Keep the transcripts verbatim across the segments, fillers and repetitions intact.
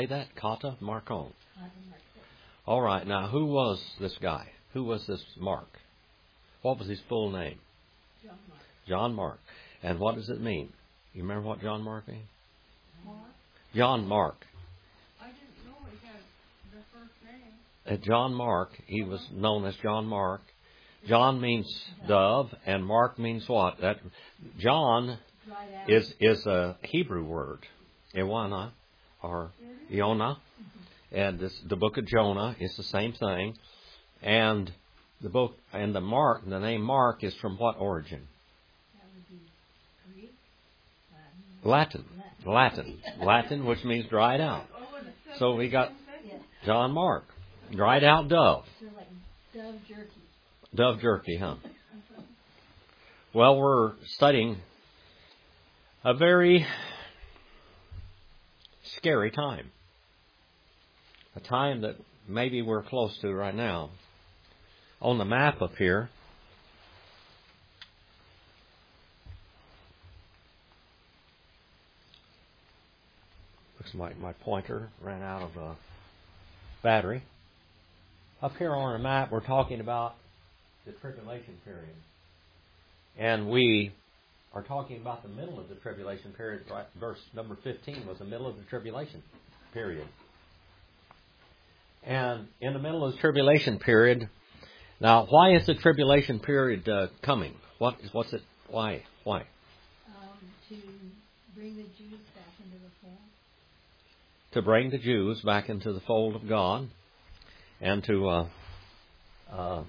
Say that? Kata Marcon. All right. Now, who was this guy? Who was this Mark? What was his full name? John Mark. John Mark. And what does it mean? You remember what John Mark means? Mark? John Mark. I didn't know he had the first name. Uh, John Mark. He was known as John Mark. John means dove, and Mark means what? That John is is a Hebrew word, Ewana or Yonah, and this, the book of Jonah is the same thing. And the book and the Mark, the name Mark is from what origin? That would be Greek, Latin, Latin, Latin, which means dried out. So we got John Mark, dried out dove. So like dove jerky. Dove jerky, huh? Well, we're studying a very scary time. A time that maybe we're close to right now. On the map up here, looks like my pointer ran out of uh, battery. Up here on our map, we're talking about the tribulation period. And we are talking about the middle of the tribulation period. Right? Verse number fifteen was the middle of the tribulation period. And in the middle of the tribulation period, now why is the tribulation period uh, coming? What is what's it? Why? Why? Um, to bring the Jews back into the fold. To bring the Jews back into the fold of God, and to uh, uh,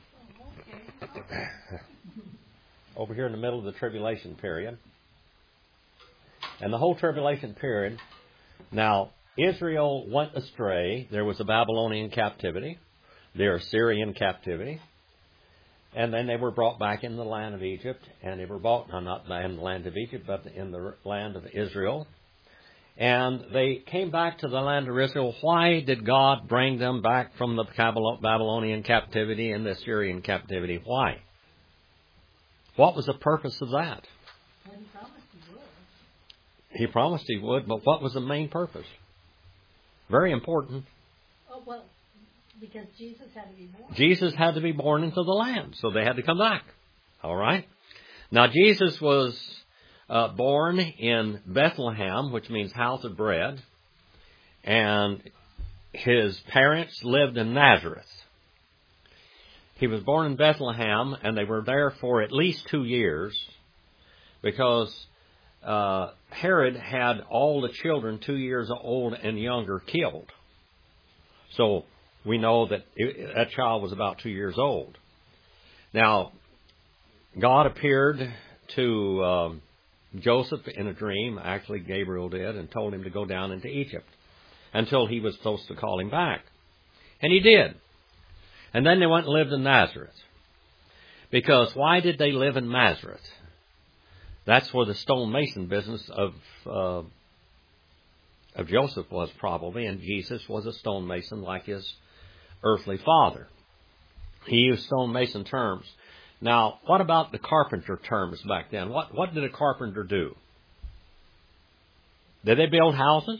over here in the middle of the tribulation period. And the whole tribulation period, now, Israel went astray. There was a Babylonian captivity, their Assyrian captivity, and then they were brought back in the land of Egypt, and they were brought, no, not in the land of Egypt, but in the land of Israel. And they came back to the land of Israel. Why did God bring them back from the Babylonian captivity and the Assyrian captivity? Why? What was the purpose of that? Well, he promised he would. He promised he would, but what was the main purpose? Very important. Oh, well, because Jesus had to be born. Jesus had to be born into the land, so they had to come back. All right? Now, Jesus was uh, born in Bethlehem, which means house of bread, and his parents lived in Nazareth. He was born in Bethlehem, and they were there for at least two years because uh, Herod had all the children two years old and younger killed. So we know that it, that child was about two years old. Now, God appeared to um, Joseph in a dream, actually Gabriel did, and told him to go down into Egypt until he was supposed to call him back. And he did. And then they went and lived in Nazareth. Because why did they live in Nazareth? That's where the stonemason business of uh, of Joseph was probably, and Jesus was a stonemason like his earthly father. He used stonemason terms. Now, what about the carpenter terms back then? What what did a carpenter do? Did they build houses?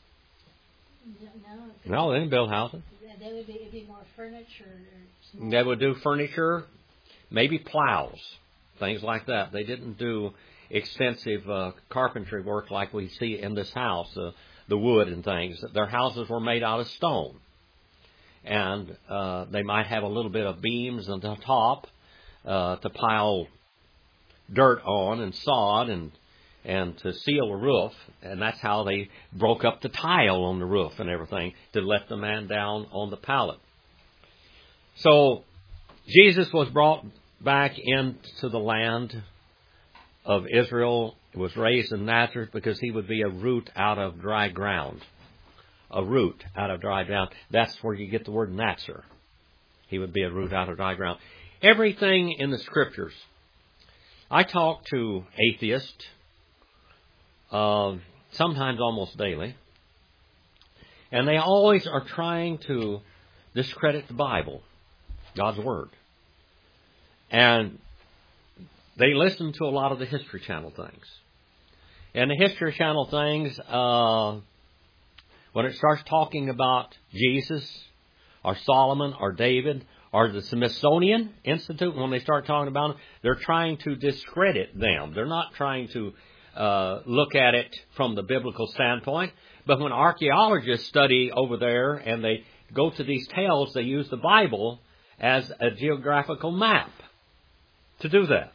No, No, they didn't build houses. They would be, it'd be more furniture. Or they would do furniture, maybe plows, things like that. They didn't do extensive uh, carpentry work like we see in this house, uh, the wood and things. Their houses were made out of stone. And uh, they might have a little bit of beams on the top uh, to pile dirt on and sod and and to seal the roof, and that's how they broke up the tile on the roof and everything to let the man down on the pallet. So Jesus was brought back into the land of Israel. He was raised in Nazareth because he would be a root out of dry ground. A root out of dry ground. That's where you get the word Nazar. He would be a root out of dry ground. Everything in the Scriptures. I talk to atheists, Uh, sometimes almost daily. And they always are trying to discredit the Bible, God's Word. And they listen to a lot of the History Channel things. And the History Channel things, uh, When it starts talking about Jesus or Solomon or David or the Smithsonian Institute, when they start talking about them, they're trying to discredit them. They're not trying to uh, look at it from the biblical standpoint. But when archaeologists study over there and they go to these tales, they use the Bible as a geographical map to do that.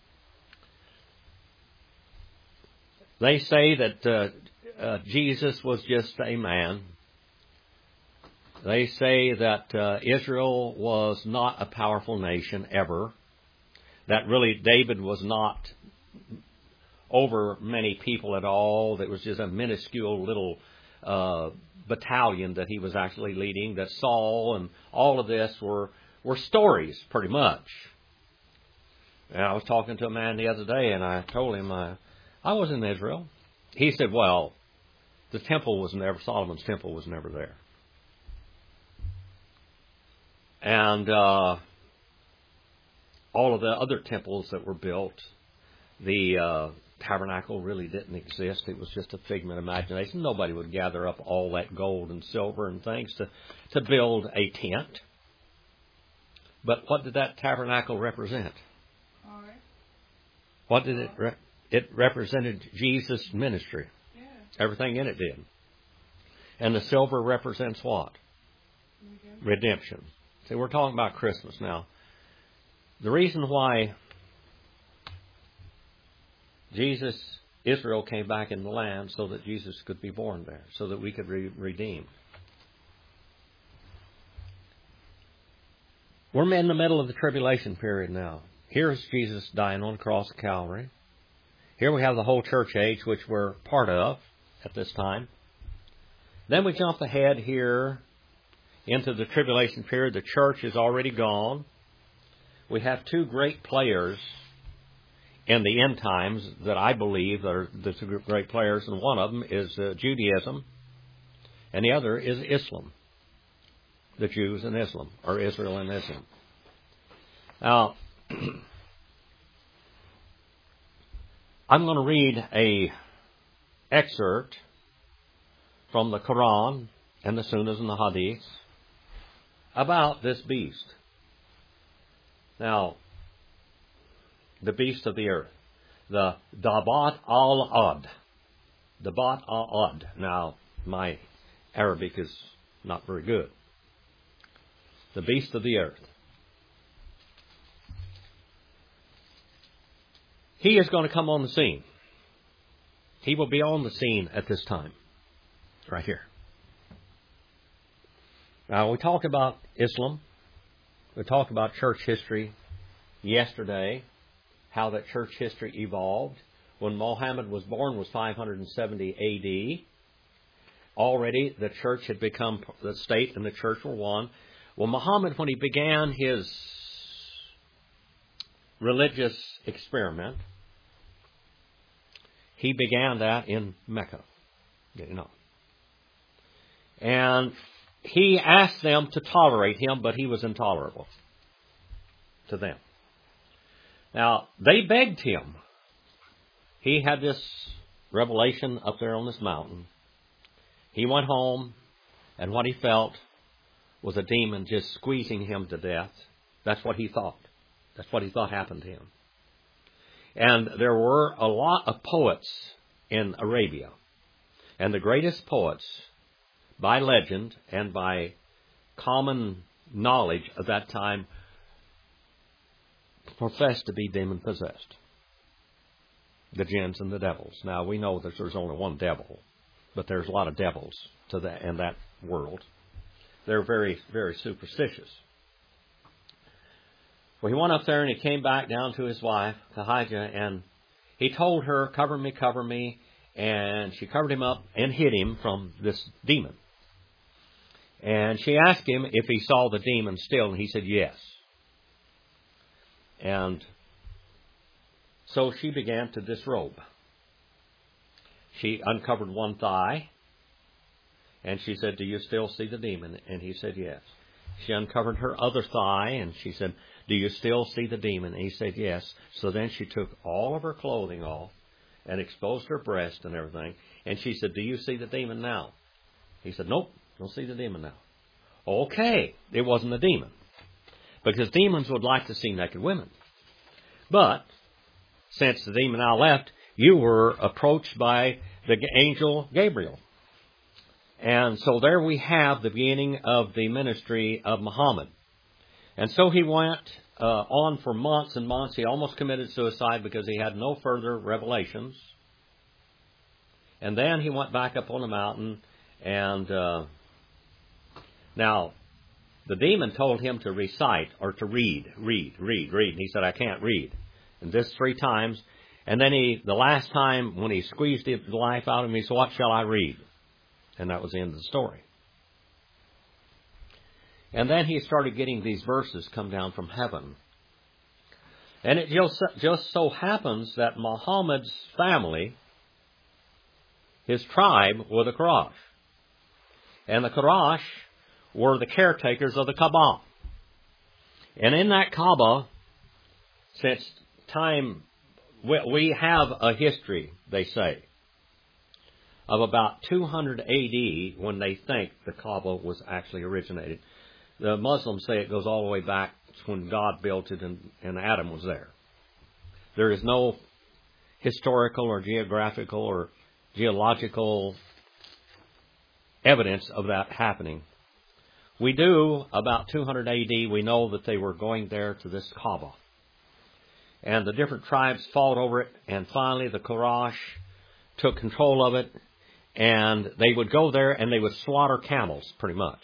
They say that uh, uh, Jesus was just a man. They say that uh, Israel was not a powerful nation ever. That really David was not over many people at all. That was just a minuscule little uh, battalion that he was actually leading. That Saul and all of this were, were stories, pretty much. And I was talking to a man the other day, and I told him I, I was in Israel. He said, well, the temple was never, Solomon's temple was never there. And uh, all of the other temples that were built, the uh, tabernacle really didn't exist. It was just a figment of imagination. Nobody would gather up all that gold and silver and things to, to build a tent. But what did that tabernacle represent? All right. What did it re- it represented? Jesus' ministry. Yeah. Everything in it did. And the silver represents what? Redemption. Redemption. See, we're talking about Christmas now. The reason why Jesus, Israel came back in the land so that Jesus could be born there, so that we could be redeemed. We're in the middle of the tribulation period now. Here's Jesus dying on the cross of Calvary. Here we have the whole church age, which we're part of at this time. Then we jump ahead here into the tribulation period. The church is already gone. We have two great players in the end times that I believe are the two great players, and one of them is uh, Judaism, and the other is Islam. The Jews and Islam, or Israel and Islam. Now, I'm going to read a excerpt from the Quran and the Sunnahs and the Hadiths about this beast. Now, the beast of the earth, the Dabat al-Ad. Dabat al-Ad. Now, my Arabic is not very good. The beast of the earth. He is going to come on the scene. He will be on the scene at this time. Right here. Now, we talked about Islam. We talked about church history yesterday, how that church history evolved. When Muhammad was born was five hundred seventy A D. Already the church had become, the state and the church were one. Well, Muhammad, when he began his religious experiment, he began that in Mecca. You know. And he asked them to tolerate him, but he was intolerable to them. Now, they begged him. He had this revelation up there on this mountain. He went home, and what he felt was a demon just squeezing him to death. That's what he thought. That's what he thought happened to him. And there were a lot of poets in Arabia. And the greatest poets, by legend and by common knowledge of that time, professed to be demon-possessed. The jinns and the devils. Now, we know that there's only one devil, but there's a lot of devils to that in that world. They're very, very superstitious. Well, he went up there and he came back down to his wife, Kahijah, and he told her, cover me, cover me, and she covered him up and hid him from this demon. And she asked him if he saw the demon still, and he said yes. And so she began to disrobe. She uncovered one thigh, and she said, do you still see the demon? And he said yes. She uncovered her other thigh, and she said, do you still see the demon? And he said yes. So then she took all of her clothing off and exposed her breast and everything. And she said, do you see the demon now? He said, nope, don't see the demon now. Okay, it wasn't a demon. Because demons would like to see naked women. But, since the demon now left, you were approached by the angel Gabriel. And so there we have the beginning of the ministry of Muhammad. And so he went uh, on for months and months. He almost committed suicide because he had no further revelations. And then he went back up on the mountain. And uh, now, the demon told him to recite or to read, read, read, read. And he said, I can't read. And this three times. And then he, the last time when he squeezed the life out of him, he said, what shall I read? And that was the end of the story. And then he started getting these verses come down from heaven. And it just, just so happens that Muhammad's family, his tribe, were the Quraysh. And the Quraysh were the caretakers of the Kaaba. And in that Kaaba, since time, we have a history, they say, of about two hundred A D when they think the Kaaba was actually originated. The Muslims say it goes all the way back to when God built it and, and Adam was there. There is no historical or geographical or geological evidence of that happening. We do, about two hundred A D, we know that they were going there to this Kaaba. And the different tribes fought over it, and finally the Quraysh took control of it, and they would go there and they would slaughter camels, pretty much.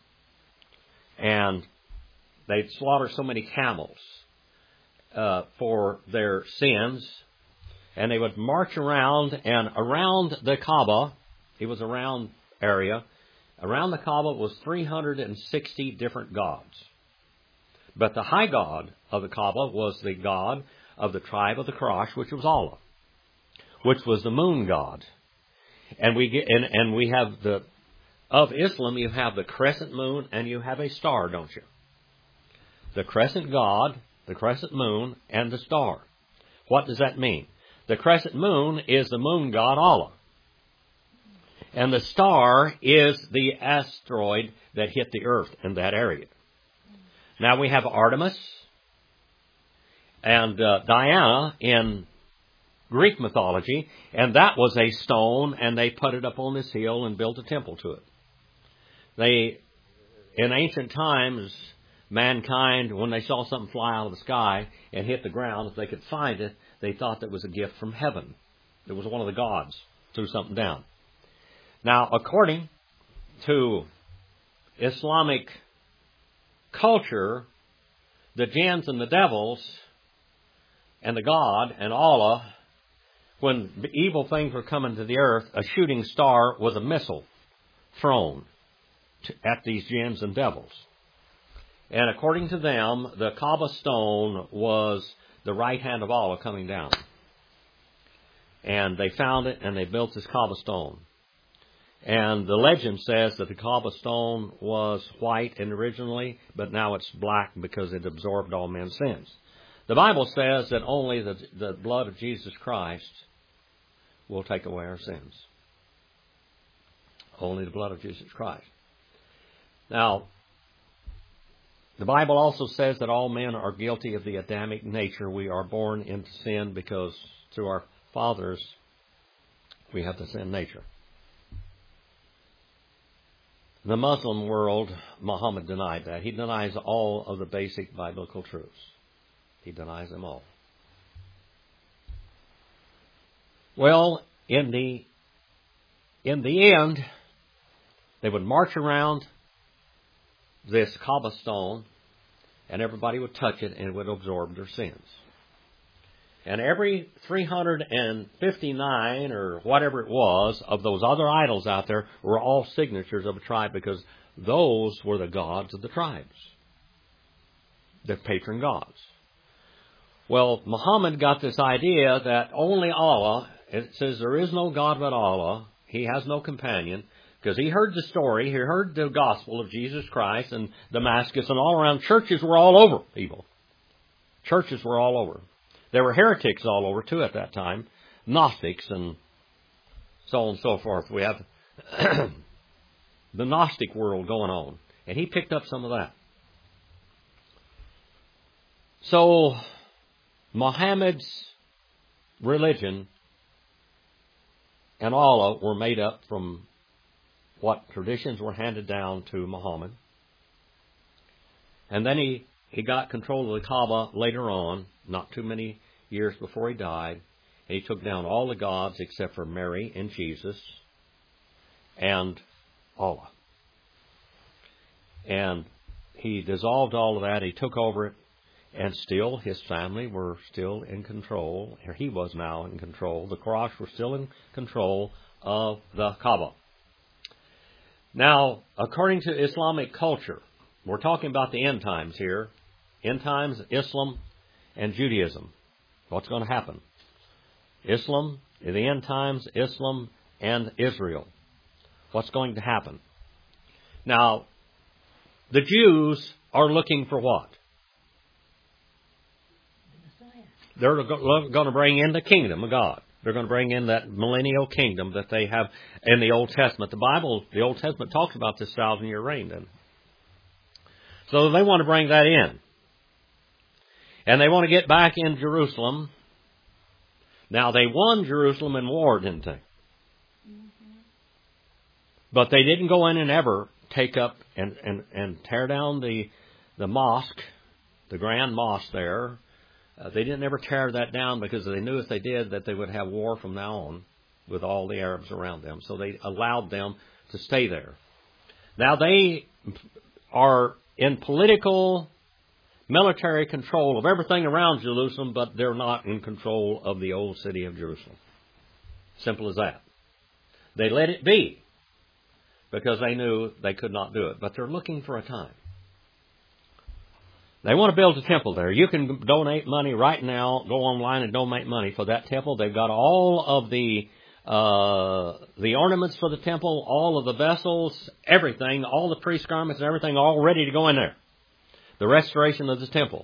And they'd slaughter so many camels uh, for their sins, and they would march around, and around the Kaaba, it was a round area, around the Kaaba was three hundred sixty different gods. But the high god of the Kaaba was the god of the tribe of the Quraysh, which was Allah, which was the moon god. And we get, and, and we have the, of Islam, you have the crescent moon and you have a star, don't you? The crescent god, the crescent moon, and the star. What does that mean? The crescent moon is the moon god Allah. And the star is the asteroid that hit the earth in that area. Now we have Artemis and uh, Diana in Greek mythology, and that was a stone, and they put it up on this hill and built a temple to it. They, in ancient times, mankind, when they saw something fly out of the sky and hit the ground, if they could find it, they thought that was a gift from heaven. It was one of the gods threw something down. Now, according to Islamic culture, the jinns and the devils and the God and Allah, when evil things were coming to the earth, a shooting star was a missile thrown to, at these jinns and devils. And according to them, the Kaaba stone was the right hand of Allah coming down. And they found it and they built this Kaaba stone. And the legend says that the Kaaba stone was white originally, but now it's black because it absorbed all men's sins. The Bible says that only the, the blood of Jesus Christ will take away our sins. Only the blood of Jesus Christ. Now, the Bible also says that all men are guilty of the Adamic nature. We are born into sin because through our fathers we have the sin nature. The Muslim world, Muhammad denied that. He denies all of the basic biblical truths. He denies them all. Well, in the in the end, they would march around this Kaaba stone, and everybody would touch it, and it would absorb their sins. And every three hundred fifty-nine or whatever it was of those other idols out there were all signatures of a tribe, because those were the gods of the tribes, the patron gods. Well, Muhammad got this idea that only Allah, it says there is no God but Allah, He has no companion, because he heard the story, he heard the gospel of Jesus Christ and Damascus and all around. Churches were all over, people. Churches were all over. There were heretics all over, too, at that time. Gnostics and so on and so forth. We have the Gnostic world going on. And he picked up some of that. So, Muhammad's religion and Allah were made up from what traditions were handed down to Muhammad. And then he, he got control of the Kaaba later on, not too many years before he died. And he took down all the gods except for Mary and Jesus and Allah. And he dissolved all of that. He took over it. And still, his family were still in control. Or he was now in control. The Quraysh were still in control of the Kaaba. Now, according to Islamic culture, we're talking about the end times here. End times, Islam, and Judaism. What's going to happen? Islam, in the end times, Islam, and Israel. What's going to happen? Now, the Jews are looking for what? The Messiah. They're going to bring in the kingdom of God. They're going to bring in that millennial kingdom that they have in the Old Testament. The Bible, the Old Testament talks about this thousand-year reign, doesn't it? So they want to bring that in. And they want to get back in Jerusalem. Now, they won Jerusalem in war, didn't they? Mm-hmm. But they didn't go in and ever take up and, and, and tear down the, the mosque, the grand mosque there. Uh, they didn't ever tear that down because they knew if they did that they would have war from now on with all the Arabs around them. So they allowed them to stay there. Now they are in political, military control of everything around Jerusalem, but they're not in control of the old city of Jerusalem. Simple as that. They let it be because they knew they could not do it. But they're looking for a time. They want to build a temple there. You can donate money right now. Go online and donate money for that temple. They've got all of the uh, the ornaments for the temple, all of the vessels, everything, all the priest garments and everything all ready to go in there. The restoration of the temple.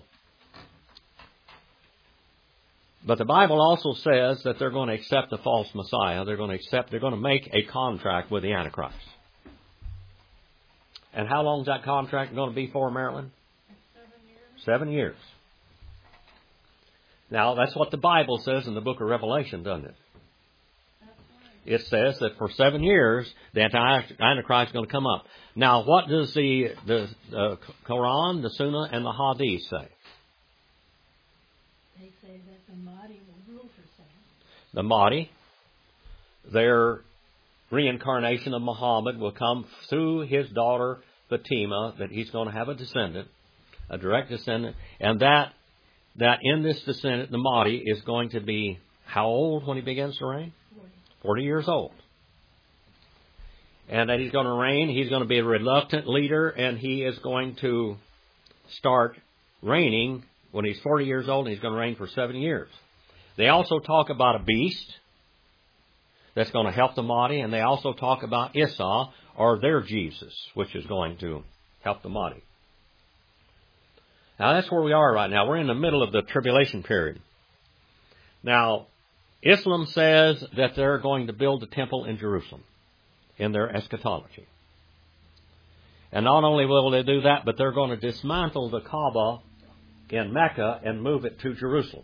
But the Bible also says that they're going to accept the false Messiah. They're going to accept, they're going to make a contract with the Antichrist. And how long is that contract going to be for, Marilyn? Seven years. Now, that's what the Bible says in the book of Revelation, doesn't it? It says that for seven years, the Antichrist is going to come up. Now, what does the, the uh, Quran, the Sunnah, and the Hadith say? They say that the Mahdi will rule for seven. The Mahdi, their reincarnation of Muhammad, will come through his daughter Fatima, that he's going to have a descendant. A direct descendant, and that that in this descendant, the Mahdi, is going to be how old when he begins to reign? Forty. Forty years old. And that he's going to reign, he's going to be a reluctant leader, and he is going to start reigning when he's forty years old, and he's going to reign for seven years. They also talk about a beast that's going to help the Mahdi, and they also talk about Isa, or their Jesus, which is going to help the Mahdi. Now, that's where we are right now. We're in the middle of the tribulation period. Now, Islam says that they're going to build a temple in Jerusalem in their eschatology. And not only will they do that, but they're going to dismantle the Kaaba in Mecca and move it to Jerusalem.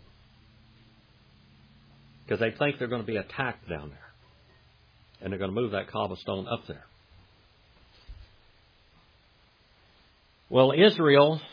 Because they think they're going to be attacked down there. And they're going to move that Kaaba stone up there. Well, Israel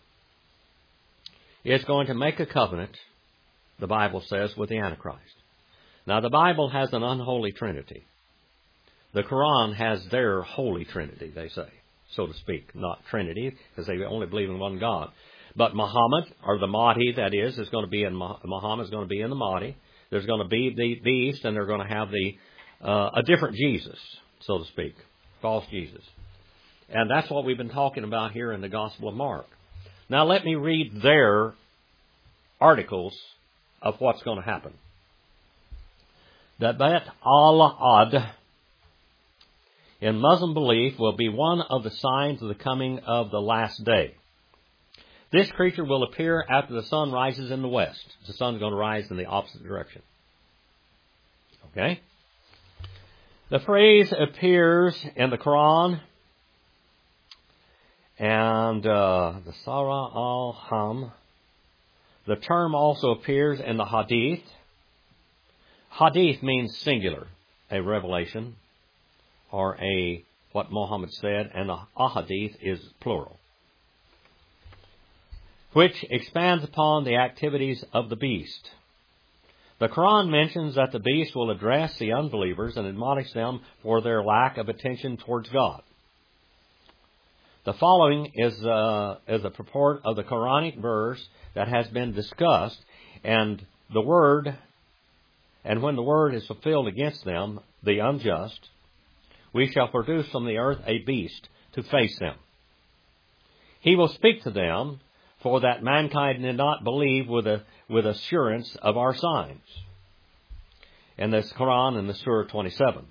is going to make a covenant, the Bible says, with the Antichrist. Now, the Bible has an unholy trinity. The Quran has their holy trinity, they say, so to speak. Not trinity, because they only believe in one God. But Muhammad, or the Mahdi, that is, is going to be in Muhammad is going to be in the Mahdi. There's going to be the beast, and they're going to have the uh, a different Jesus, so to speak, false Jesus. And that's what we've been talking about here in the Gospel of Mark. Now let me read their articles of what's going to happen. The Bet al-Ad in Muslim belief will be one of the signs of the coming of the last day. This creature will appear after the sun rises in the west. The sun's going to rise in the opposite direction. Okay? The phrase appears in the Quran And uh, the Sarah al-Ham, the term also appears in the Hadith. Hadith means singular, a revelation, or a what Muhammad said, and the Ahadith is plural, which expands upon the activities of the beast. The Quran mentions that the beast will address the unbelievers and admonish them for their lack of attention towards God. The following is, uh, is a purport of the Quranic verse that has been discussed, and the word, and when the word is fulfilled against them, the unjust, we shall produce from the earth a beast to face them. He will speak to them, for that mankind did not believe with a, with assurance of our signs. And this Quran in the Surah twenty-seven.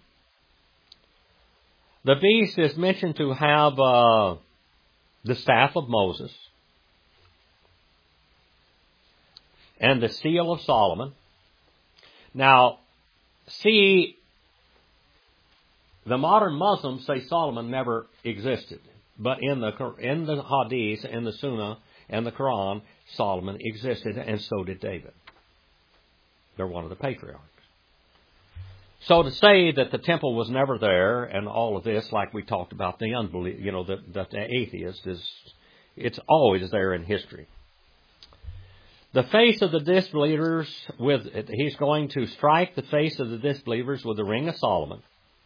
The beast is mentioned to have uh, the staff of Moses and the seal of Solomon. Now, see, the modern Muslims say Solomon never existed, but in the in the Hadith, in the Sunnah, and the Quran, Solomon existed, and so did David. They're one of the patriarchs. So to say that the temple was never there, and all of this, like we talked about, the unbelief, you know, that the, the atheist is, it's always there in history. The face of the disbelievers, with he's going to strike the face of the disbelievers with the ring of Solomon,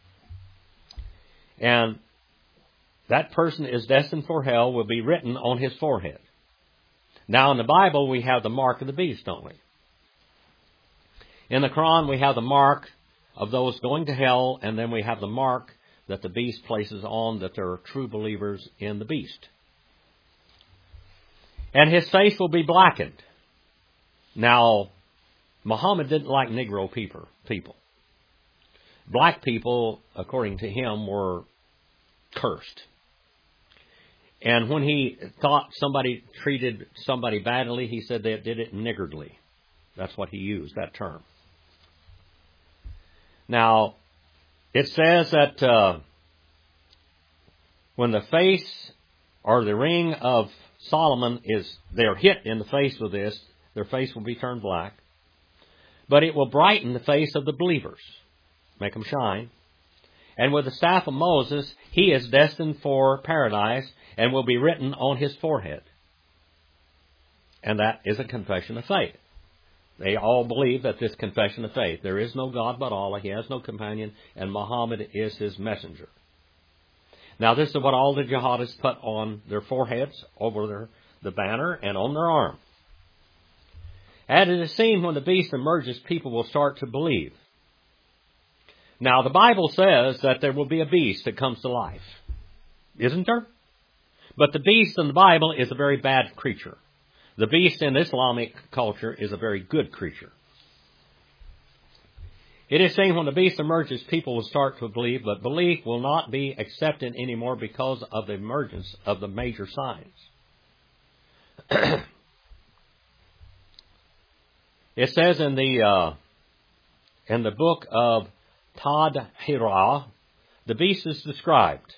and that person is destined for hell, will be written on his forehead. Now, in the Bible, we have the mark of the beast, don't we? In the Quran, we have the mark of those going to hell, and then we have the mark that the beast places on that there are true believers in the beast. And his face will be blackened. Now, Muhammad didn't like Negro people. people. Black people, according to him, were cursed. And when he thought somebody treated somebody badly, he said they did it niggardly. That's what he used, that term. Now, it says that uh, when the face or the ring of Solomon is, they're hit in the face with this, their face will be turned black. But it will brighten the face of the believers, make them shine. And with the staff of Moses, he is destined for paradise and will be written on his forehead. And that is a confession of faith. They all believe that this confession of faith, there is no God but Allah, he has no companion, and Muhammad is his messenger. Now this is what all the jihadists put on their foreheads, over their, the banner, and on their arm. And it is seen when the beast emerges, people will start to believe. Now the Bible says that there will be a beast that comes to life. Isn't there? But the beast in the Bible is a very bad creature. The beast in Islamic culture is a very good creature. It is saying when the beast emerges, people will start to believe, but belief will not be accepted anymore because of the emergence of the major signs. It says in the uh, in the book of Tadhirah, the beast is described.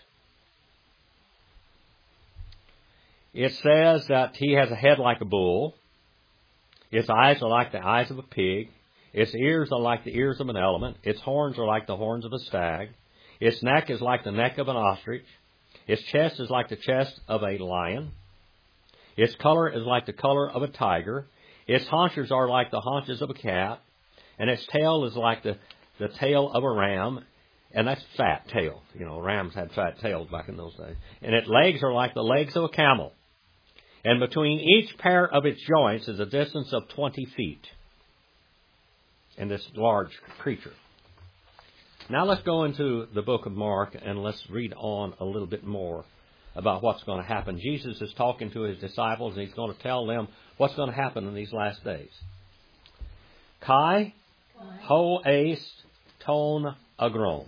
It says that he has a head like a bull. Its eyes are like the eyes of a pig. Its ears are like the ears of an elephant. Its horns are like the horns of a stag. Its neck is like the neck of an ostrich. Its chest is like the chest of a lion. Its color is like the color of a tiger. Its haunches are like the haunches of a cat. And its tail is like the, the tail of a ram. And that's fat tail. You know, rams had fat tails back in those days. And its legs are like the legs of a camel. And between each pair of its joints is a distance of twenty feet. In this large creature. Now let's go into the book of Mark and let's read on a little bit more about what's going to happen. Jesus is talking to his disciples and he's going to tell them what's going to happen in these last days. Kai ho eis ton agron.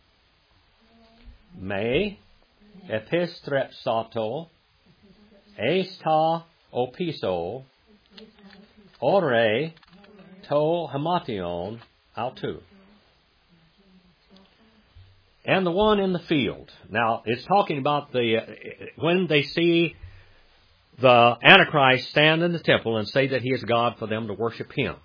Me epistrepsato eis ta opiso ore to hamation autou. and the one in the field. Now, it's talking about the uh, when they see the Antichrist stand in the temple and say that he is God for them to worship him.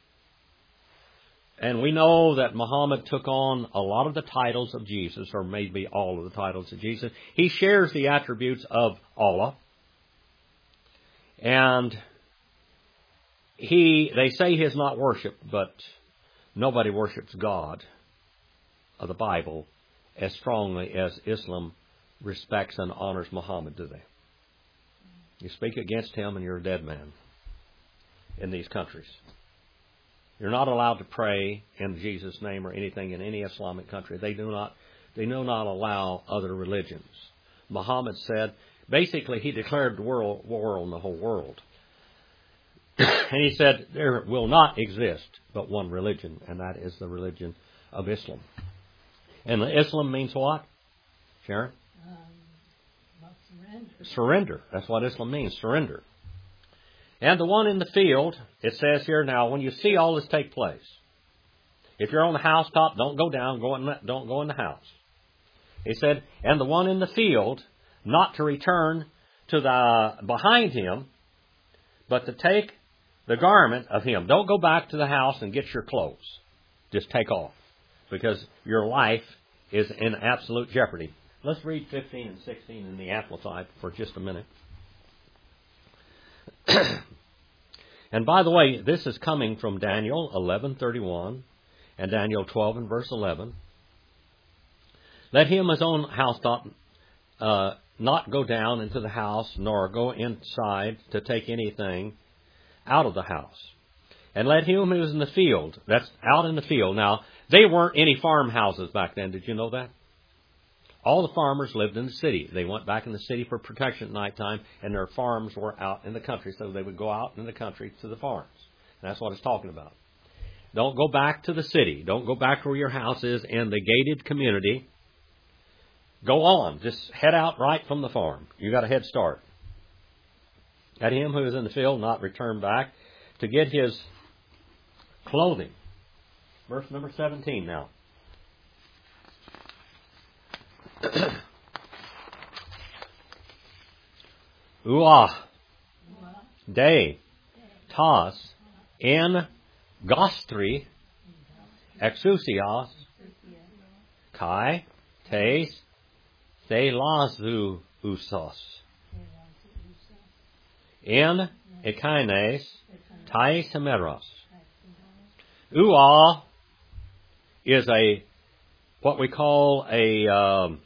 And we know that Muhammad took on a lot of the titles of Jesus, or maybe all of the titles of Jesus. He shares the attributes of Allah. And he, they say he is not worshipped, but nobody worships God of the Bible as strongly as Islam respects and honors Muhammad, do they? You speak against him and you're a dead man in these countries. You're not allowed to pray in Jesus' name or anything in any Islamic country. They do not, they do not allow other religions. Muhammad said, basically he declared the world, war on the whole world. And he said, there will not exist but one religion, and that is the religion of Islam. And Islam means what, Sharon? Um, well, surrender. Surrender. That's what Islam means, surrender. And the one in the field, it says here now, when you see all this take place, if you're on the housetop, don't go down, go in the, don't go in the house. He said, and the one in the field, not to return to the behind him, but to take the garment of him. Don't go back to the house and get your clothes. Just take off, because your life is in absolute jeopardy. Let's read fifteen and sixteen in the Amplified for just a minute. And by the way, this is coming from Daniel eleven thirty-one and Daniel twelve and verse eleven. Let him his own housetop uh, not go down into the house, nor go inside to take anything out of the house. And let him who is in the field, that's out in the field. Now, they weren't any farmhouses back then. Did you know that? All the farmers lived in the city. They went back in the city for protection at nighttime, and their farms were out in the country, so they would go out in the country to the farms. And that's what it's talking about. Don't go back to the city. Don't go back where your house is in the gated community. Go on. Just head out right from the farm. You got a head start. Let him who is in the field not return back to get his clothing. Verse number seventeen now. Uah, de, tas, en, gostri, exousias, kai, tes, thelazu usos, en, ekaines, tais hemeros. Uah is a, what we call a, um,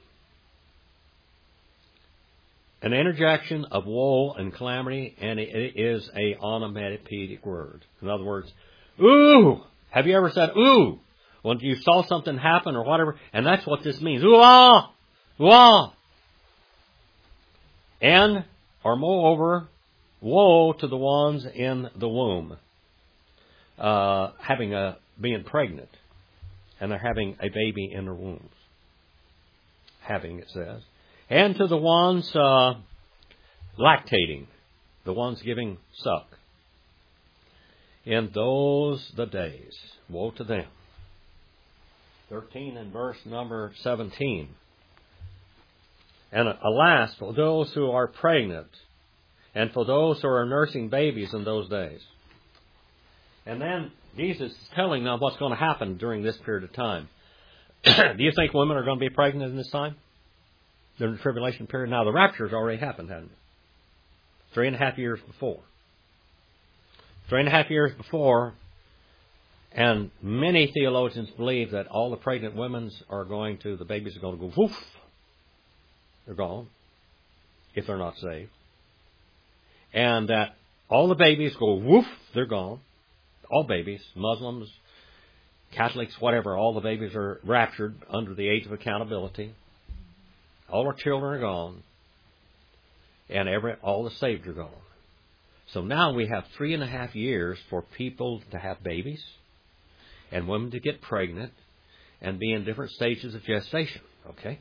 an interjection of woe and calamity, and it is a onomatopoeic word. In other words, ooh! Have you ever said ooh when you saw something happen or whatever? And that's what this means. Ooh ah! Ooh ah! And, or moreover, woe to the ones in the womb, uh, having a, being pregnant, and they're having a baby in their wombs. Having, it says. And to the ones uh, lactating, the ones giving suck. In those the days, woe to them. thirteen and verse number seventeen. And alas, for those who are pregnant, and for those who are nursing babies in those days. And then Jesus is telling them what's going to happen during this period of time. Do you think women are going to be pregnant in this time? During the tribulation period? Now, the rapture has already happened, hasn't it? Three and a half years before. Three and a half years before, and many theologians believe that all the pregnant women are going to, the babies are going to go woof. They're gone, if they're not saved. And that all the babies go woof, they're gone. All babies, Muslims, Catholics, whatever, all the babies are raptured under the age of accountability. All our children are gone. And every all the saved are gone. So now we have three and a half years for people to have babies and women to get pregnant and be in different stages of gestation. Okay?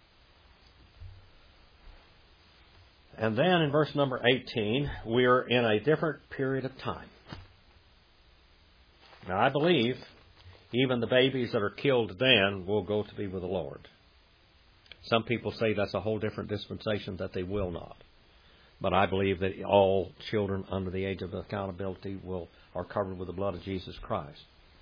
And then in verse number eighteen, we are in a different period of time. Now I believe even the babies that are killed then will go to be with the Lord. Some people say that's a whole different dispensation, that they will not. But I believe that all children under the age of accountability will are covered with the blood of Jesus Christ.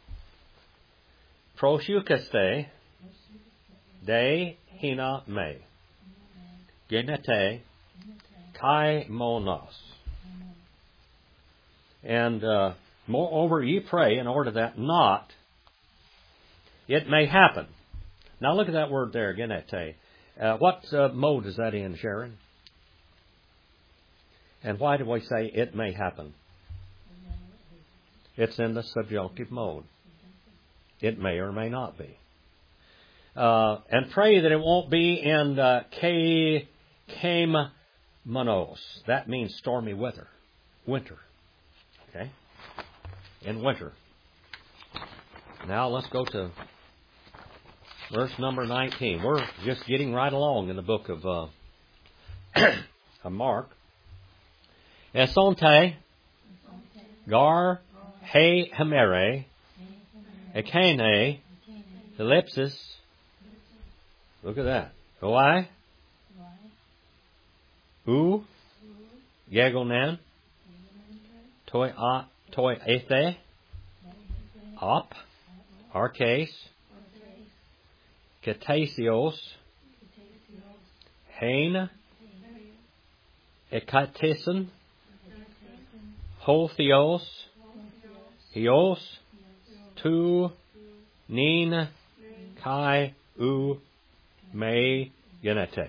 Proseukaste de hina me. Genete kai monos. And uh, moreover, ye pray in order that not it may happen. Now look at that word there, genete. Uh, what uh, mode is that in, Sharon? And why do we say it may happen? It's in the subjunctive mode. It may or may not be. Uh, and pray that it won't be in uh, ke monos. That means stormy weather. Winter. Okay? In winter. Now let's go to verse number nineteen. We're just getting right along in the book of, uh, of Mark. Esonte, gar, he hamere, ekene, ellipsis. Look at that. Oai, u, yegonan, toi a, toi ethe, op, arcase, ketasios, hain, ekatison, Hotheos, Hios, Tu, Nin, Kai, U, Me, Genete.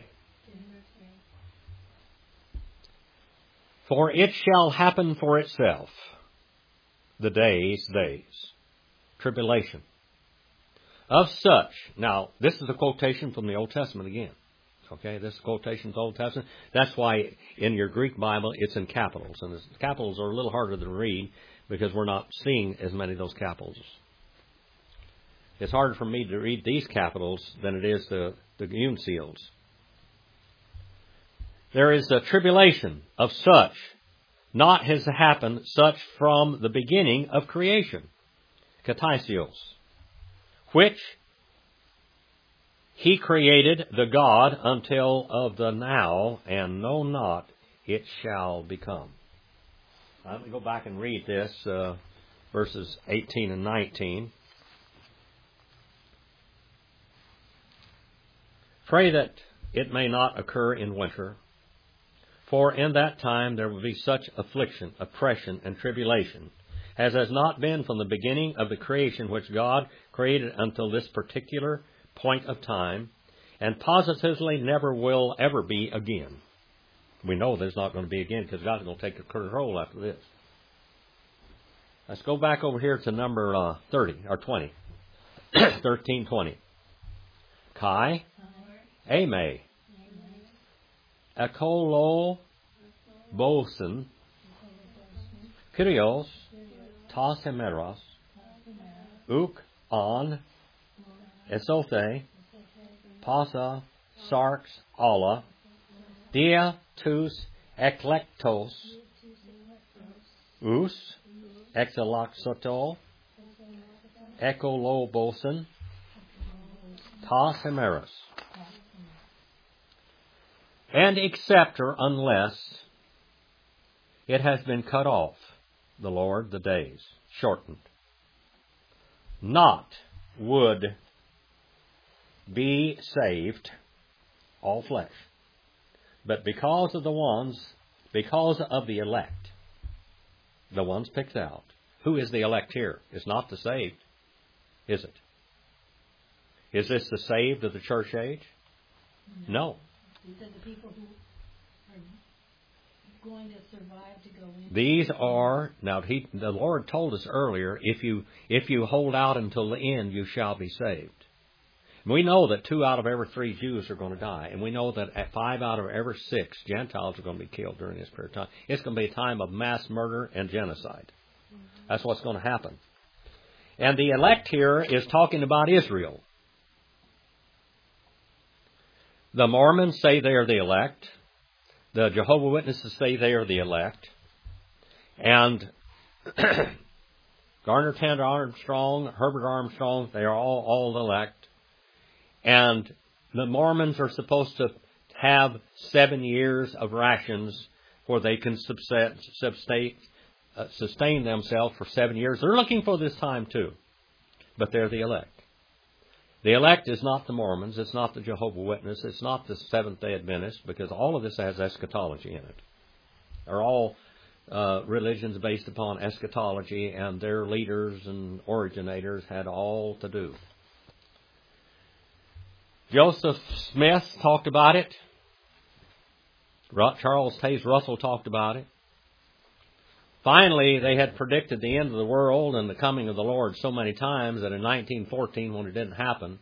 For it shall happen for itself, the days, days, tribulation. Of such, now this is a quotation from the Old Testament again. Okay, this quotation from the Old Testament. That's why in your Greek Bible it's in capitals. And the capitals are a little harder to read because we're not seeing as many of those capitals. It's harder for me to read these capitals than it is the, the uncials. There is a tribulation of such, not has happened, such from the beginning of creation. Kataisios, which He created the God until of the now, and know not it shall become. Let me go back and read this, uh, verses eighteen and nineteen. Pray that it may not occur in winter, for in that time there will be such affliction, oppression, and tribulation, as has not been from the beginning of the creation which God created until this particular point of time, and positively never will ever be again. We know there's not going to be again because God's going to take control after this. Let's go back over here to number uh, thirty or twenty, thirteen twenty. Kai, Ame, Ekolo, Bosen, Kyrios, Tas Hemeros, Uk, On, Esothe, Pasa, Sarx, Allah, Dia, Tus, Eklektos, Us, Exelaxoto, Ekolobosen, Tas Hemeros. And except or unless it has been cut off, the Lord, the days, shortened. Not would be saved, all flesh. But because of the ones, because of the elect, the ones picked out. Who is the elect here? It's not the saved, is it? Is this the saved of the church age? No. These are the people who are going to survive to go in. These are, now he, the Lord told us earlier, if you if you hold out until the end, you shall be saved. We know that two out of every three Jews are going to die. And we know that five out of every six Gentiles are going to be killed during this period of time. It's going to be a time of mass murder and genocide. Mm-hmm. That's what's going to happen. And the elect here is talking about Israel. The Mormons say they are the elect. The Jehovah's Witnesses say they are the elect. And Garner Tander Armstrong, Herbert Armstrong, they are all, all elect. And the Mormons are supposed to have seven years of rations where they can sustain, uh, sustain themselves for seven years. They're looking for this time too. But they're the elect. The elect is not the Mormons. It's not the Jehovah's Witnesses. It's not the Seventh-day Adventists, because all of this has eschatology in it. They're all uh, religions based upon eschatology, and their leaders and originators had all to do. Joseph Smith talked about it. Charles Taze Russell talked about it. Finally, they had predicted the end of the world and the coming of the Lord so many times that in nineteen fourteen, when it didn't happen,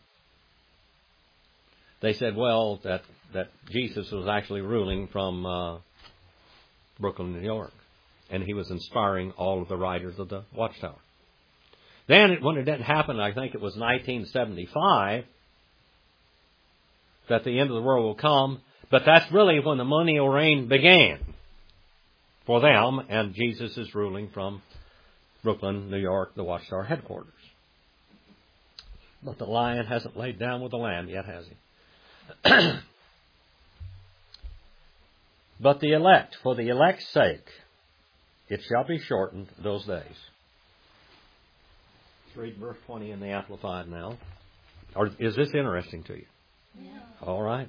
they said, well, that, that Jesus was actually ruling from uh, Brooklyn, New York. And he was inspiring all of the writers of the Watchtower. Then, when it didn't happen, I think it was nineteen seventy-five, that the end of the world will come. But that's really when the millennial reign began for them, and Jesus is ruling from Brooklyn, New York, the Watchtower headquarters. But the lion hasn't laid down with the lamb yet, has he? But the elect, for the elect's sake, it shall be shortened those days. Let's read verse twenty in the Amplified now. Or is this interesting to you? Yeah. All right.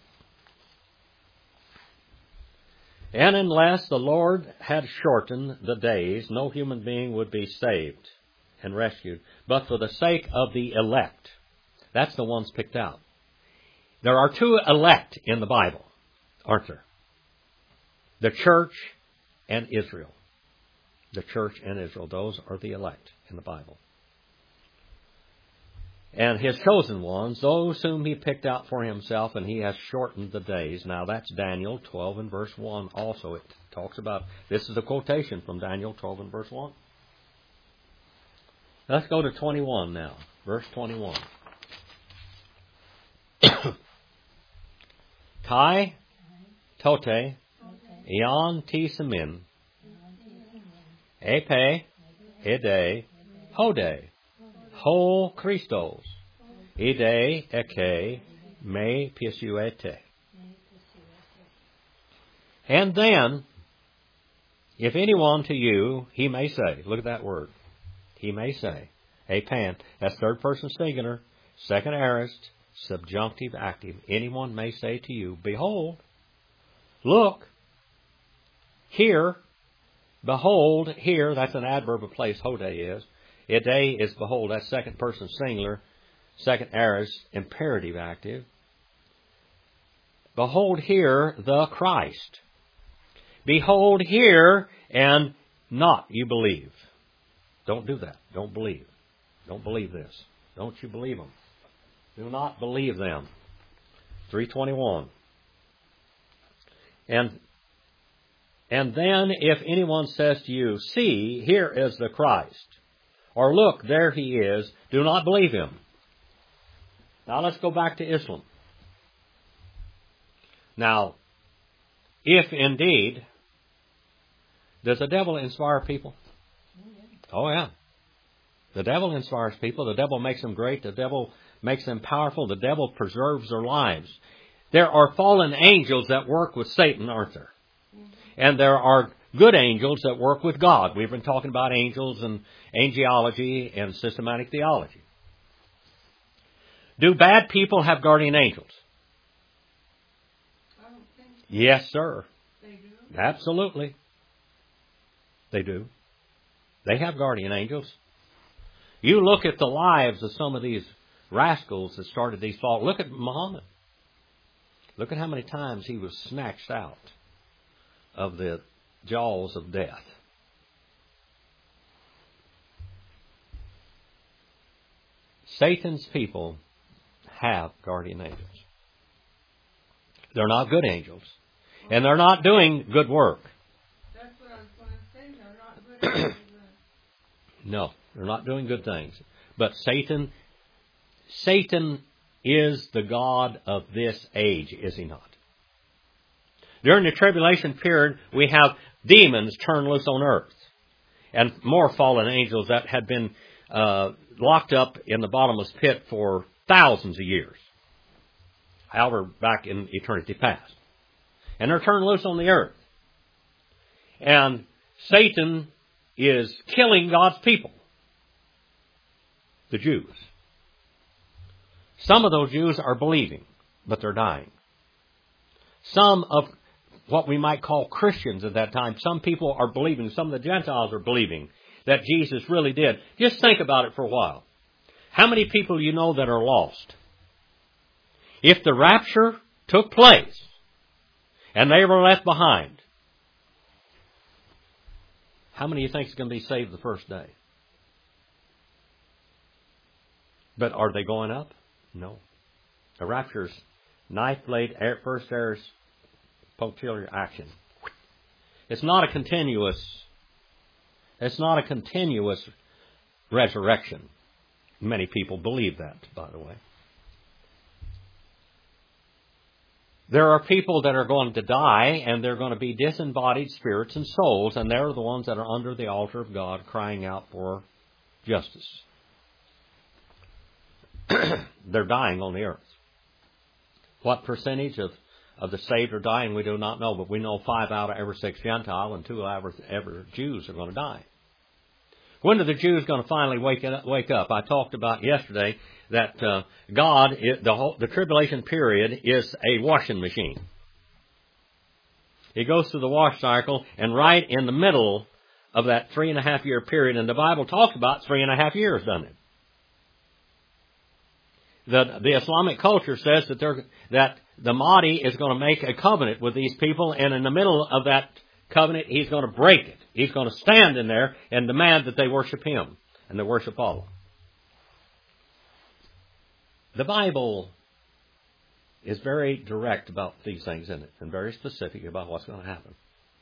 And unless the Lord had shortened the days, no human being would be saved and rescued. But for the sake of the elect, that's the ones picked out. There are two elect in the Bible, aren't there? The church and Israel. The church and Israel, those are the elect in the Bible. And his chosen ones, those whom he picked out for himself, and he has shortened the days. Now that's Daniel twelve and verse one also. It talks about, this is a quotation from Daniel twelve and verse one. Let's go to twenty-one now. Verse twenty-one. Kai, Tote, Eon Tisamin, Epe, Ede, Hode, Ho Christos, Ide Eke, Me Pisuete. And then, if anyone to you, he may say, look at that word, he may say, Apan, that's third person singular, second aorist, subjunctive active. Anyone may say to you, behold, look, here, behold, here, that's an adverb of place, Hode is. Ide is behold, that's second person singular, second aorist, imperative active. Behold here the Christ. Behold here and not you believe. Don't do that. Don't believe. Don't believe this. Don't you believe them. Do not believe them. three twenty-one. And and then if anyone says to you, see, here is the Christ, or look, there he is, do not believe him. Now let's go back to Islam. Now, if indeed, does the devil inspire people? Oh yeah. The devil inspires people. The devil makes them great. The devil makes them powerful. The devil preserves their lives. There are fallen angels that work with Satan, aren't there? And there are good angels that work with God. We've been talking about angels and angelology and systematic theology. Do bad people have guardian angels? I don't think so. Yes, sir. They do. Absolutely. They do. They have guardian angels. You look at the lives of some of these rascals that started these faults. Look at Muhammad. Look at how many times he was snatched out of the jaws of death. Satan's people have guardian angels. They're not good angels. And they're not doing good work. That's what I was going to say. They're not good angels. No, they're not doing good things. But Satan, Satan is the god of this age, is he not? During the tribulation period, we have demons turned loose on earth. And more fallen angels that had been uh, locked up in the bottomless pit for thousands of years. however back in eternity past. And they're turned loose on the earth. And Satan is killing God's people, the Jews. Some of those Jews are believing, but they're dying. Some of what we might call Christians at that time, some people are believing, some of the Gentiles are believing that Jesus really did. Just think about it for a while. How many people do you know that are lost? If the rapture took place and they were left behind, how many do you think is going to be saved the first day? But are they going up? No. The rapture's knife blade, first air's posterior action. It's not a continuous, it's not a continuous resurrection. Many people believe that, by the way. There are people that are going to die, and they're going to be disembodied spirits and souls, and they're the ones that are under the altar of God crying out for justice. They're dying on the earth. What percentage of, of the saved are dying, we do not know, but we know five out of every six Gentile and two out of every Jews are going to die. When are the Jews going to finally wake up? Wake up? I talked about yesterday that uh, God, it, the, whole, the tribulation period is a washing machine. It goes through the wash cycle, and right in the middle of that three and a half year period, and the Bible talks about three and a half years, doesn't it? The, the Islamic culture says that they're, that the Mahdi is going to make a covenant with these people, and in the middle of that covenant, he's going to break it. He's going to stand in there and demand that they worship him and they worship Allah. The Bible is very direct about these things in it and very specific about what's going to happen.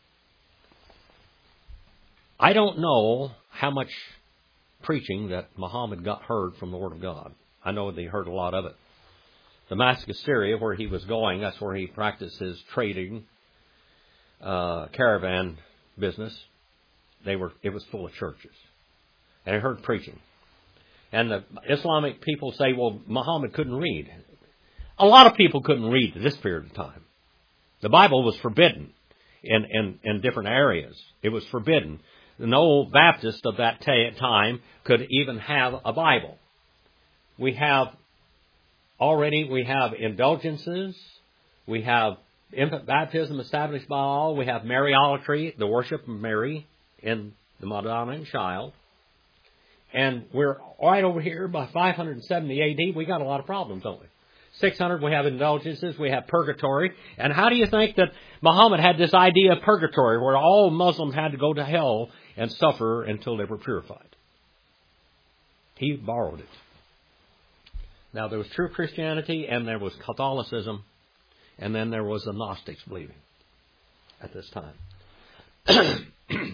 I don't know how much preaching that Muhammad got heard from the Word of God. I know that he heard a lot of it. Damascus, Syria, where he was going, that's where he practiced his trading uh, caravan business. They were it was full of churches. And I heard preaching. And the Islamic people say, well, Muhammad couldn't read. A lot of people couldn't read at this period of time. The Bible was forbidden in, in, in different areas. It was forbidden. No Baptist of that time could even have a Bible. We have already, we have indulgences. We have infant baptism established by all. We have Mariolatry, the worship of Mary in the Madonna and Child. And we're right over here by five seventy A D. We got a lot of problems, don't we? six hundred, we have indulgences, we have purgatory. And how do you think that Muhammad had this idea of purgatory where all Muslims had to go to hell and suffer until they were purified? He borrowed it. Now, there was true Christianity, and there was Catholicism, and then there was the Gnostics believing at this time.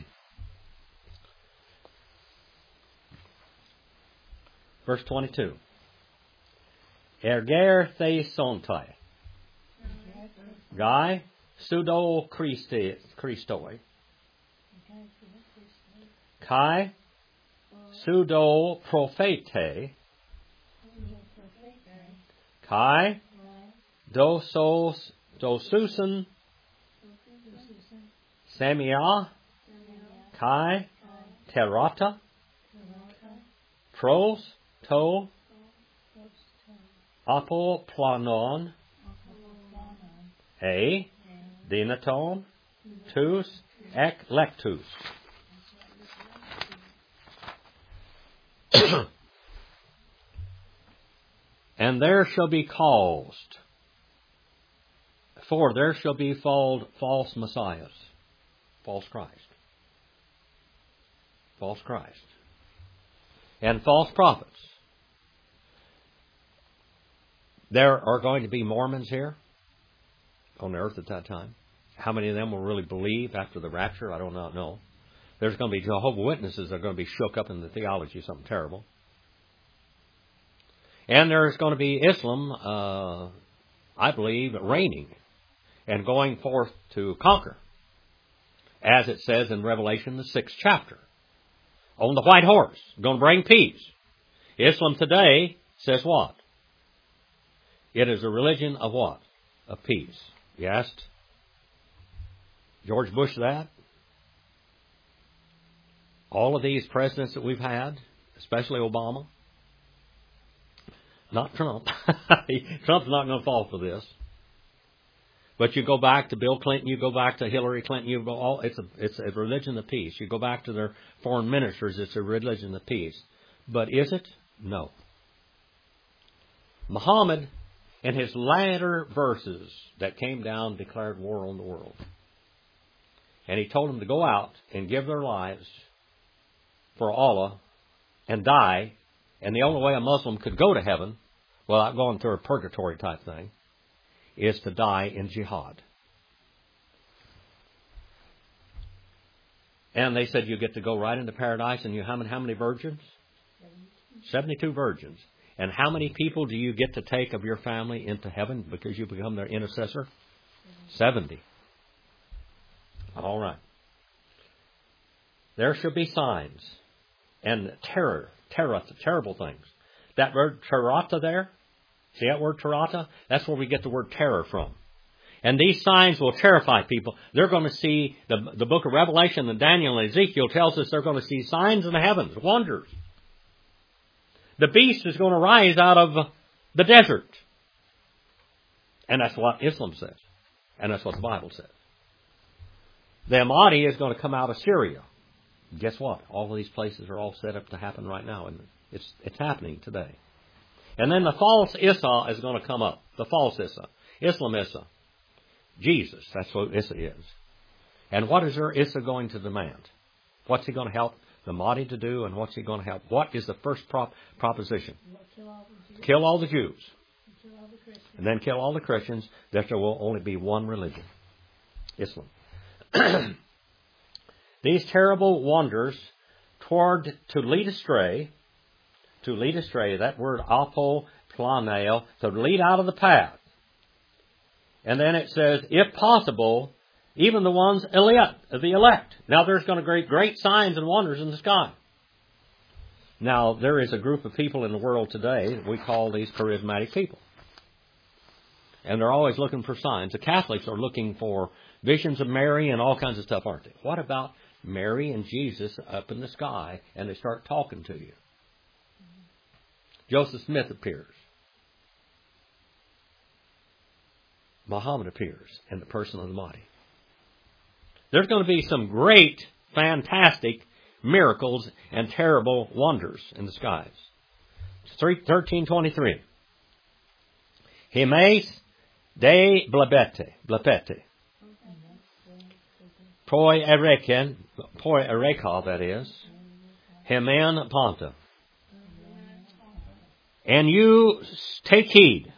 Verse twenty-two. Erger theisontai. Guy pseudo Christoi. Kai pseudo prophete. Kai dosos dosusen Samia Kai terata pros to apoplanon a dinaton tus ek lectus. And there shall be caused, for there shall be false messiahs, false Christ, false Christ, and false prophets. There are going to be Mormons here on the earth at that time. How many of them will really believe after the rapture? I do not know. There's going to be Jehovah's Witnesses that are going to be shook up in the theology, something terrible. And there's going to be Islam, uh, I believe, reigning and going forth to conquer, as it says in Revelation, the sixth chapter. On the white horse, going to bring peace. Islam today says what? It is a religion of what? Of peace. You asked George Bush that? All of these presidents that we've had, especially Obama, not Trump. Trump's not going to fall for this. But you go back to Bill Clinton, you go back to Hillary Clinton, you go all it's a it's a religion of peace. You go back to their foreign ministers, it's a religion of peace. But is it? No. Muhammad, in his latter verses that came down, declared war on the world. And he told them to go out and give their lives for Allah and die. And the only way a Muslim could go to heaven, without going through a purgatory type thing, is to die in jihad. And they said you get to go right into paradise, and you how many, how many virgins? seventy-two virgins. And how many people do you get to take of your family into heaven because you become their intercessor? seventy. All right. There shall be signs and terror, terror, terrible things. That word terata there, see that word terata? That's where we get the word terror from. And these signs will terrify people. They're going to see, the, the book of Revelation and Daniel and Ezekiel tells us they're going to see signs in the heavens, wonders. The beast is going to rise out of the desert. And that's what Islam says. And that's what the Bible says. The Mahdi is going to come out of Syria. Guess what? All of these places are all set up to happen right now. And it's, it's happening today. And then the false Isa is going to come up. The false Isa. Islam Isa. Jesus. That's what Isa is. And what is their Isa going to demand? What's he going to help the Mahdi to do, and what's he going to help? What is the first prop, proposition? Kill all the Jews. Kill all the Jews. And kill all the Christians. And then kill all the Christians, that there will only be one religion. Islam. These terrible wonders toward to lead astray, to lead astray, that word apoplaneo, to lead out of the path. And then it says, if possible, even the ones elect, the elect. Now there's going to be great, great signs and wonders in the sky. Now there is a group of people in the world today that we call these charismatic people. And they're always looking for signs. The Catholics are looking for visions of Mary and all kinds of stuff, aren't they? What about Mary and Jesus up in the sky, and they start talking to you? Joseph Smith appears. Muhammad appears in the person of the Mahdi. There's going to be some great, fantastic miracles and terrible wonders in the skies. thirteen twenty-three. Himes de blabete, blabete. Poi ereken, poi ereka, that is. Hemen panta. And you take heed.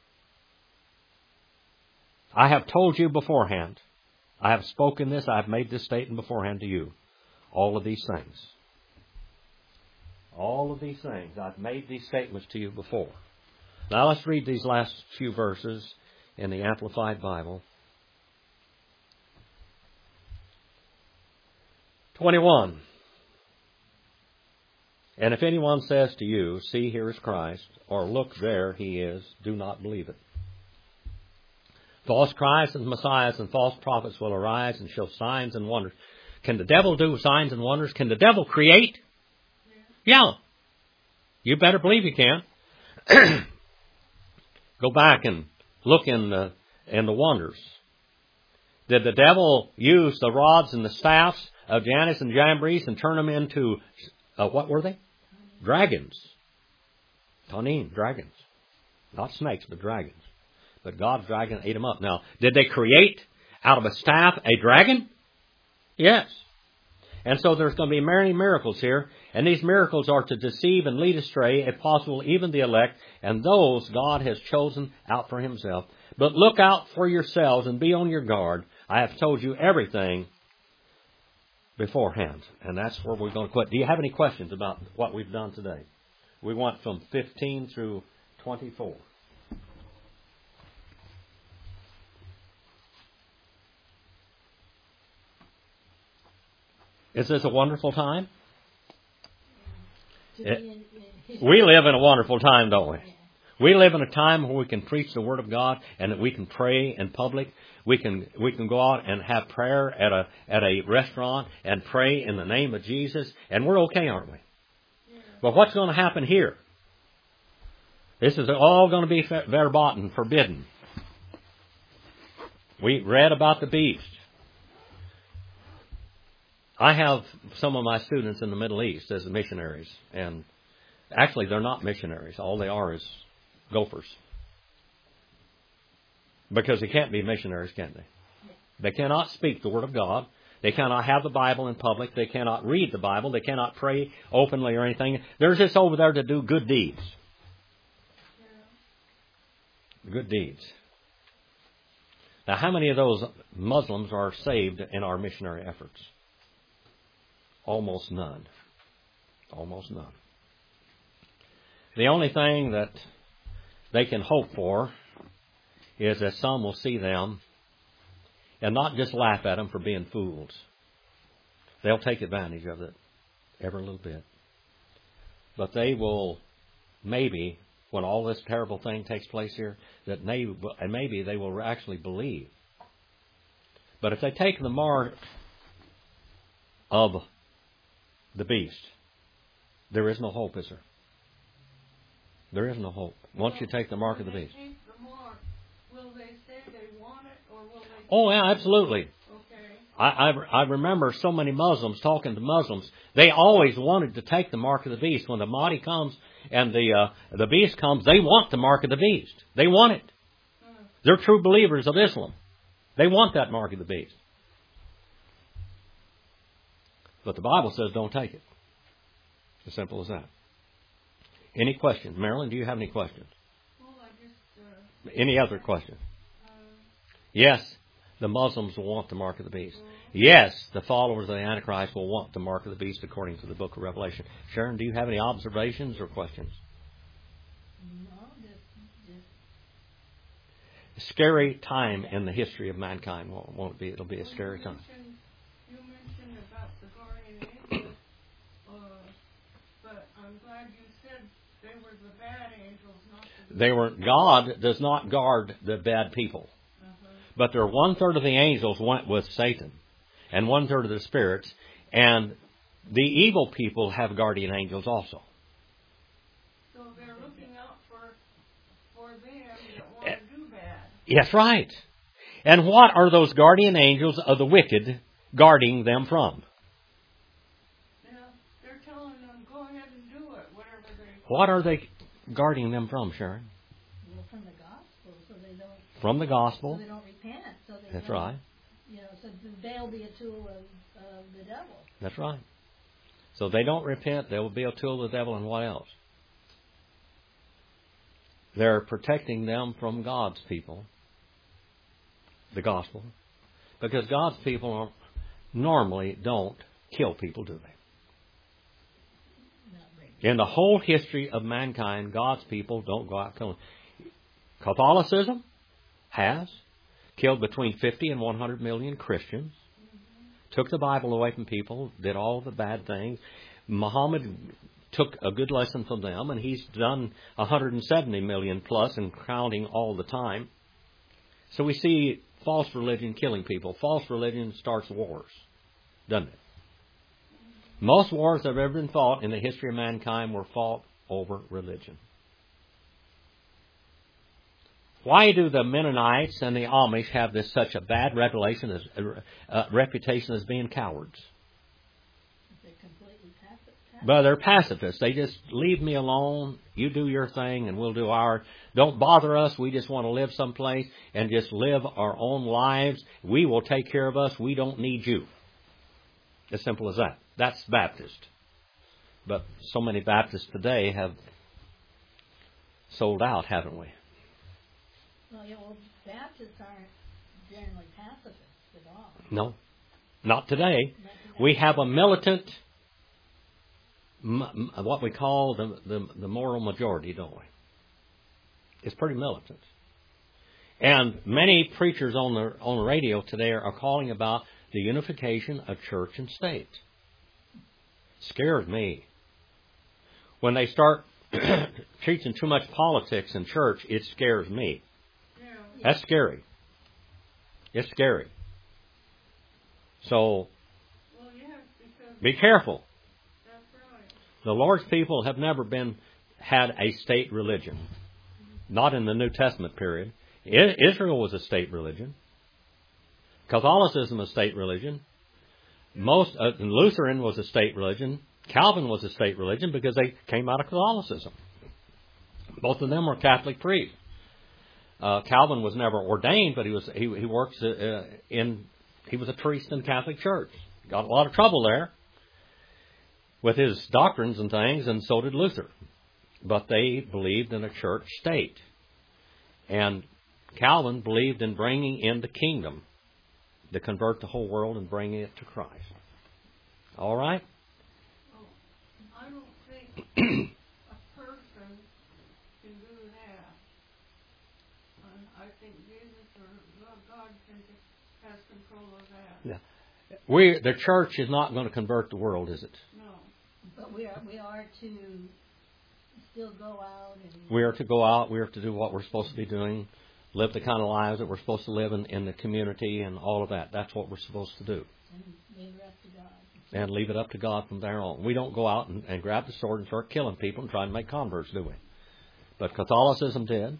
I have told you beforehand. I have spoken this. I have made this statement beforehand to you. All of these things. All of these things. I've made these statements to you before. Now let's read these last few verses in the Amplified Bible. twenty-one. And if anyone says to you, see, here is Christ, or look, there he is, do not believe it. False Christs and Messiahs and false prophets will arise and show signs and wonders. Can the devil do signs and wonders? Can the devil create? Yeah. yeah. You better believe he can. Go back and look in the, in the wonders. Did the devil use the rods and the staffs of Jannes and Jambres and turn them into, uh, what were they? Dragons. Tanin, dragons. Not snakes, but dragons. But God's dragon ate them up. Now, did they create out of a staff a dragon? Yes. And so there's going to be many miracles here. And these miracles are to deceive and lead astray, if possible, even the elect. And those God has chosen out for himself. But look out for yourselves and be on your guard. I have told you everything beforehand. And that's where we're going to quit. Do you have any questions about what we've done today? We went from fifteen through twenty-four. Is this a wonderful time? It, we live in a wonderful time, don't we? We live in a time where we can preach the Word of God and that we can pray in public. We can we can go out and have prayer at a at a restaurant and pray in the name of Jesus, and we're okay, aren't we? Yeah. But what's going to happen here? This is all going to be verboten, forbidden. We read about the beast. I have some of my students in the Middle East as missionaries, and actually they're not missionaries. All they are is gophers. Because they can't be missionaries, can they? They cannot speak the Word of God. They cannot have the Bible in public. They cannot read the Bible. They cannot pray openly or anything. They're just over there to do good deeds. Good deeds. Now, how many of those Muslims are saved in our missionary efforts? Almost none. Almost none. The only thing that they can hope for is that some will see them and not just laugh at them for being fools. They'll take advantage of it every little bit. But they will, maybe, when all this terrible thing takes place here, that maybe, maybe they will actually believe. But if they take the mark of the beast, there is no hope, is there? There is no hope. Once you take the mark of the beast. Will they say they want it, or will they... Oh, yeah, absolutely. Okay. I, I, I remember so many Muslims talking to Muslims. They always wanted to take the mark of the beast. When the Mahdi comes and the uh, the beast comes, they want the mark of the beast. They want it. Uh. They're true believers of Islam. They want that mark of the beast. But the Bible says don't take it. As simple as that. Any questions? Marilyn, do you have any questions? Any other question? Yes, the Muslims will want the mark of the beast. Yes, the followers of the Antichrist will want the mark of the beast according to the book of Revelation. Sharon, do you have any observations or questions? No, just, just... Scary time in the history of mankind, won't, won't it be? It'll be a scary time. You mentioned about the guardian angels, uh, but I'm glad you said they were the bad angels, not the... They were. God does not guard the bad people. Uh-huh. But there one third of the angels went with Satan, and one third of the spirits, and the evil people have guardian angels also. So they're looking out for for them that want to do bad. Yes, right. And what are those guardian angels of the wicked guarding them from? Yeah, they're telling them, go ahead and do it, whatever they... What are they guarding them from, Sharon? Well, from the gospel, so they don't... From the gospel. So they don't repent. So they That's don't, right. You know, so they'll be a tool of, of the devil. That's right. So they don't repent, they will be a tool of the devil, and what else? They're protecting them from God's people. The gospel. Because God's people normally don't kill people, do they? In the whole history of mankind, God's people don't go out killing. Catholicism has killed between fifty and one hundred million Christians. Took the Bible away from people, did all the bad things. Muhammad took a good lesson from them, and he's done one hundred seventy million plus and counting all the time. So we see false religion killing people. False religion starts wars, doesn't it? Most wars that have ever been fought in the history of mankind were fought over religion. Why do the Mennonites and the Amish have this such a bad reputation as, uh, reputation as being cowards? They're completely pacifists. But they're pacifists. They just leave me alone. You do your thing and we'll do ours. Don't bother us. We just want to live someplace and just live our own lives. We will take care of us. We don't need you. As simple as that. That's Baptist. But so many Baptists today have sold out, haven't we? Well, yeah, well, Baptists aren't generally pacifists at all. No, not today. We have a militant, what we call the, the, the moral majority, don't we? It's pretty militant. And many preachers on the on the radio today are calling about the unification of church and state. Scares me. When they start teaching too much politics in church, it scares me. Yeah. That's scary. It's scary. So, Well, yes, because be careful. that's right. The Lord's people have never been had a state religion. Not in the New Testament period. I- Israel was a state religion. Catholicism was a state religion. Most uh, Lutheran was a state religion. Calvin was a state religion because they came out of Catholicism. Both of them were Catholic priests. Uh, Calvin was never ordained, but he was he, he works uh, in he was a priest in the Catholic Church. Got a lot of trouble there with his doctrines and things, and so did Luther. But they believed in a church state, and Calvin believed in bringing in the kingdom to convert the whole world and bringing it to Christ. All right. Oh, I don't think a person can do that. And I think Jesus or God can just has control of that. Yeah. We the church is not going to convert the world, is it? No. But we are we are to still go out and We are to go out. We are to do what we're supposed to be doing, live the kind of lives that we're supposed to live in, in the community and all of that. That's what we're supposed to do. and leave it up to God. And leave it up to God from there on. We don't go out and, and grab the sword and start killing people and try to make converts, do we? But Catholicism did.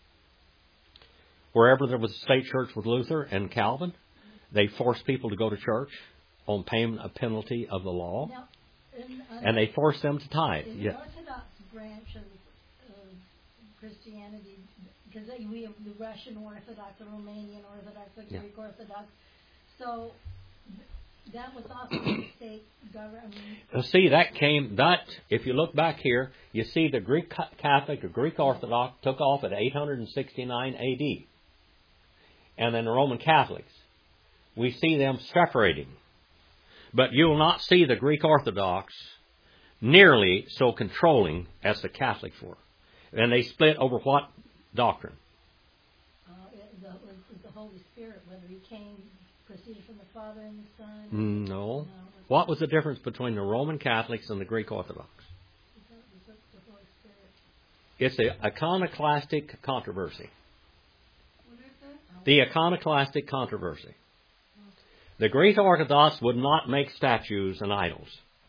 Wherever there was a state church with Luther and Calvin, they forced people to go to church on payment of penalty of the law. Now, in, uh, And they forced them to tithe. in Yeah. the Orthodox branch of, of Christianity, because we have the Russian Orthodox, the Romanian Orthodox, the Yeah. Greek Orthodox, so th- that was also the state government. Now, see, that came, that, if you look back here, you see the Greek Catholic or Greek Orthodox took off at eight hundred sixty-nine A D. And then the Roman Catholics. We see them separating. But you will not see the Greek Orthodox nearly so controlling as the Catholics were. And they split over what doctrine? Uh, it, the, was, was the Holy Spirit, whether he came, proceeded from the Father and the Son. Mm, No. No, it was, What was the difference between the Roman Catholics and the Greek Orthodox? it was the Holy Spirit. It's the iconoclastic controversy. What is that? The iconoclastic controversy. The Greek Orthodox would not make statues and idols.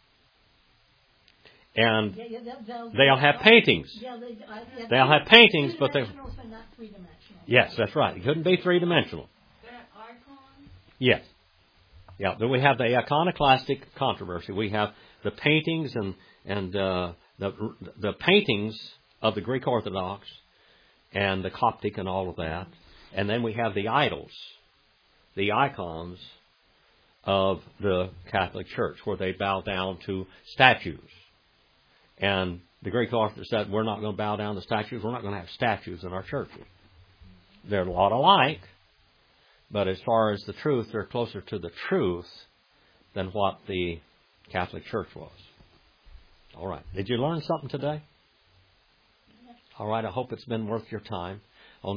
And Yeah, yeah, they'll, they'll, they'll have paintings. Yeah, they, I, yeah, They'll have paintings, but they... two-dimensional, but not three-dimensional. Yes, that's right. It couldn't be three-dimensional. That icon? Yes. Yeah, then we have the iconoclastic controversy. We have the paintings and, and uh, the, the paintings of the Greek Orthodox and the Coptic and all of that. And then we have the idols, the icons of the Catholic Church, where they bow down to statues. And the Greek Orthodox said, we're not going to bow down to statues. We're not going to have statues in our churches. They're a lot alike, but as far as the truth, they're closer to the truth than what the Catholic Church was. All right. Did you learn something today? All right. I hope it's been worth your time.